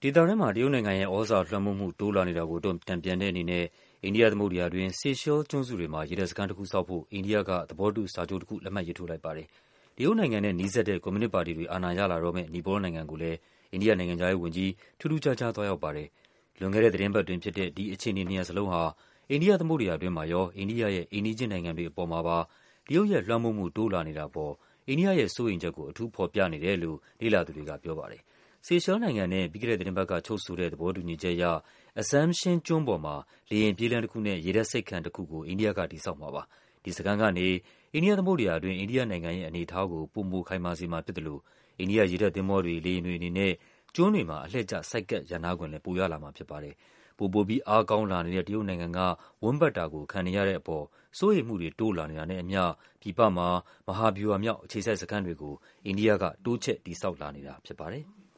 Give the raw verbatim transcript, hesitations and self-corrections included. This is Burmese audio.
ဒေသတွင်းမှာတရုတ်နိုင်ငံရဲ့သြဇာလွှမ်းမိုးမှုတိုးလာနေတာကိုတုံ့ပြန်တဲ့အနေနဲ့အိန္ဒိယသမုဒ္ဒရာတွင်း Seychelles ကျွန်းစုတွေမှာရေတပ်စခန်းတခုဆောက်ဖို့အိန္ဒိယကသဘောတူစာချုပ်တခုလက်မှတ်ရေးထိုးလိုက်ပါတယ်။တရုတ်နိုင်ငံနဲ့နီးစပ်တဲ့ကွန်မြူနစ်ပါတီတွေအာဏာရလာတော့မယ့်နီပေါလ်နိုင်ငံကိုလည်းအိန္ဒိယနိုင်ငံခြားရေးဝန်ကြီးထူးထူးခြားခြားသွားရောက်ပါတယ်။လွန်ခဲ့တဲ့သီတင်းပတ်တွင်ဖြစ်တဲ့ဒီအခြေအနေနှစ်ရပ်စလုံးဟာအိန္ဒိယသမုဒ္ဒရာတွင်းမှာရောအိန္ဒိယရဲ့အိမ်နီးချင်းနိုင်ငံတွေအပေါ်မှာပါတရုတ်ရဲ့လွှမ်းမိုးမှုတိုးလာနေတာအပေါ်အိန္ဒိယရဲ့စိုးရိမ်ချက်ကိုအထူးဖော်ပြနေတယ်လို့လေ့လာသူတွေကပြောပါတယ်။ Seychelles နိုင်ငံနဲ့ပြီးခဲ့တဲ့သီတင်းပတ်ကချုပ်ဆိုတဲ့သဘောတူညီချက်အရ Assumption ကျွန်းပေါ်မှာလေယာဉ်ပြေးလမ်းတခုနဲ့ရေတပ်ဆိပ်ခံတခုကိုအိန္ဒိယကတည်ဆောက်မှာပါ။ဒီစခန်းကနေအိန္ဒိယသမုဒ္ဒရာတွင်းအိန္ဒိယနိုင်ငံရဲ့အနေအထားကိုပိုမိုခိုင်မာစေမှာဖြစ်သလိုအိန္ဒိယရေတပ်သင်္ဘောတွေ၊လေယာဉ်တွေအနေနဲ့ကျွန်းတွေမှာအလှည့်ကျဆိုက်ကပ်ရပ်နားခွင့်လည်းပိုရလာမှာဖြစ်ပါတယ်။ပိုပိုပြီးအားကောင်းလာနေတဲ့တရုတ်နိုင်ငံကဝန်းပတ်တာကိုခံနေရတဲ့အပေါ်စိုးရိမ်မှုတွေတိုးလာနေတာနဲ့အမျှပြည်ပမှာမဟာဗျူဟာမြောက်အခြေစိုက်စခန်းတွေကိုအိန္ဒိယကတိုးချဲ့တည်ဆောက်လာနေတာဖြစ်ပါတယ်။